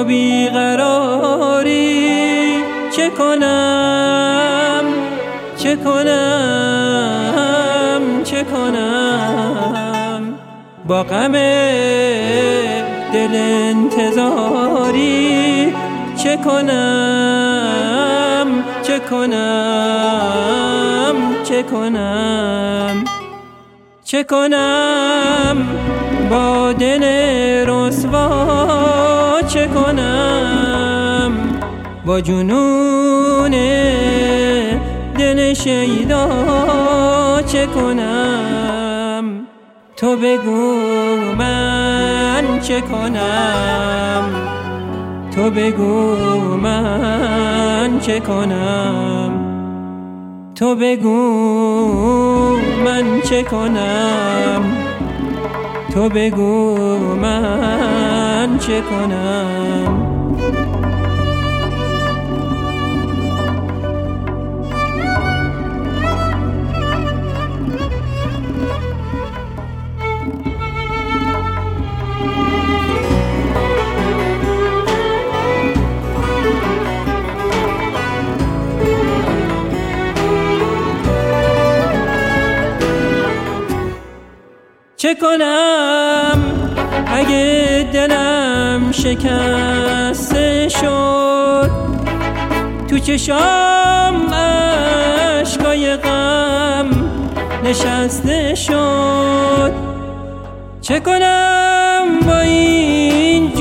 بیقراری، چه کنم چه کنم چه کنم، با غم دل انتظاری، چه کنم چه کنم چه کنم چه کنم، با دل رسوا چه کنم، با جنون دل شیدا چه کنم، تو بگو من چه کنم، تو بگو من چه کنم، تو بگو من چه کنم، تو بگو من چه کنم. چه کنم اگه دلم شکسته شد، تو چشام اشکای غم نشسته شد، چه کنم با این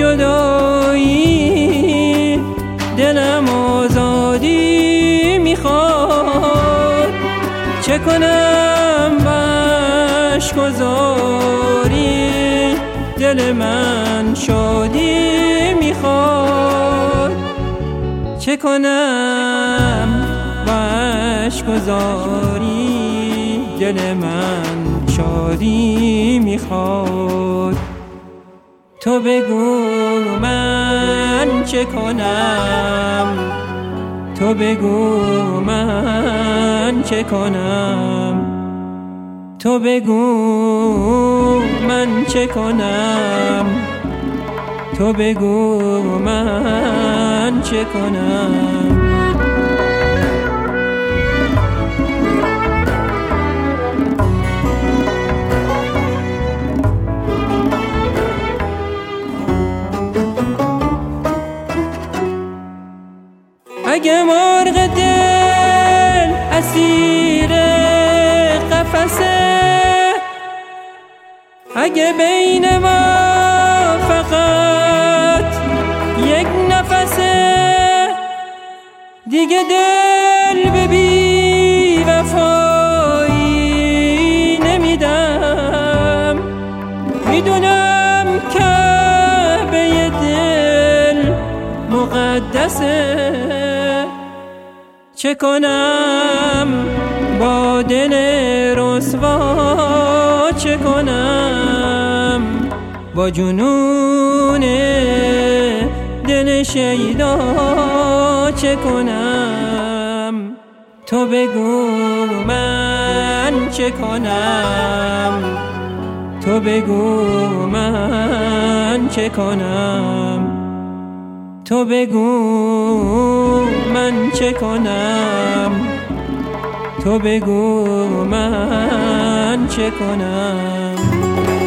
جدایی، دلم آزادی میخواد، چه کنم باش گذاری، دل من شادی میخواد، چه کنم باش گذاری، دل من شادی میخواد، تو بگو من چه کنم، تو بگو من چه کنم، تو بگو من چه کنم، تو بگو من چه کنم. اگه مرغ دل اسیر قفسه، اگه بین ما فقط یک نفسه، دیگه دل به بی وفایی نمیدم، میدونم کعبه دل مقدسه، چه کنم با دل رسوا، چه کنم با جنون دل شیدا، چه کنم، تو بگو من چه کنم، تو بگو من چه کنم، تو بگو من چه کنم، تو بگو من چه کنم.